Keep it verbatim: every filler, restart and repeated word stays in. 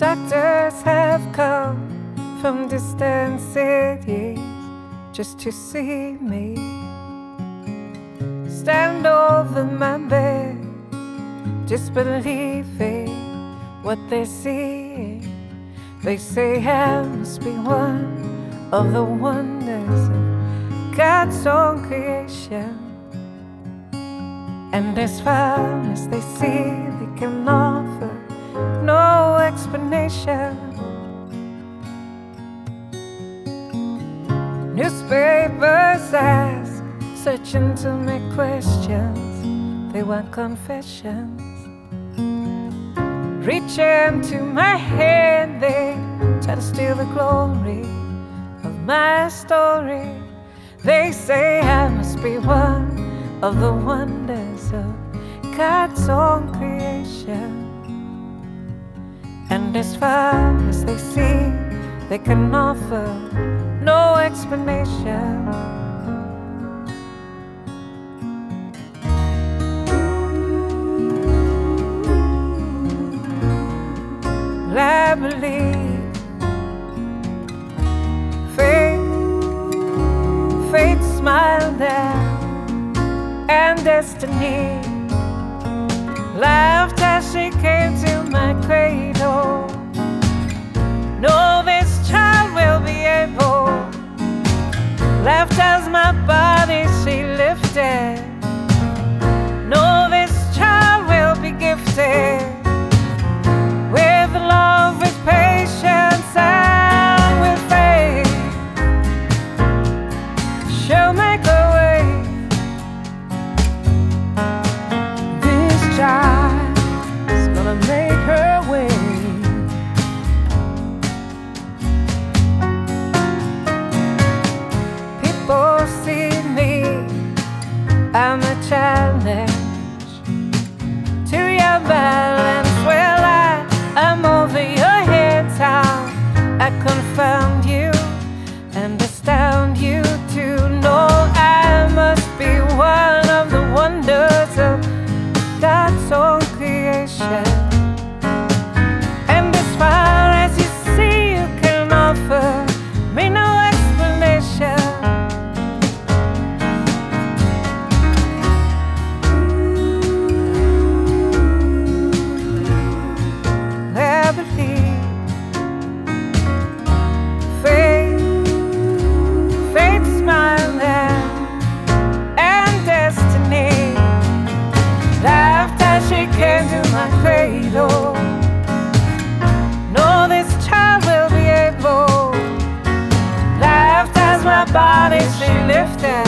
Doctors have come from distant cities just to see me stand over my bed, disbelieving what they're seeing. They say I must be one of the wonders of God's own creation. And as far as they see, they can offer no explanation. Newspapers ask such intimate questions, they want confessions. Reach into my hand, they try to steal the glory of my story. They say I must be one of the wonders of God's own creation. And as far as they see, they can offer no explanation. I believe fate, fate smiled down, and destiny laughed as she came to my cradle. No, this child will be able. Laughed as my body she lifted. No, this child will be gifted with love, with patience, and with faith. She'll make a way. This child is gonna make her way. People see me, I'm a challenge to your balance. Well, I I'm over your head, how I confound you and astound you to know I must be one of the wonders of God's own creation. And as far as you see, you can offer me no explanation. I believe fate, fate smiled and destiny laughed as she came to my cradle. No, this child will be able. Laughed as my body she lifted.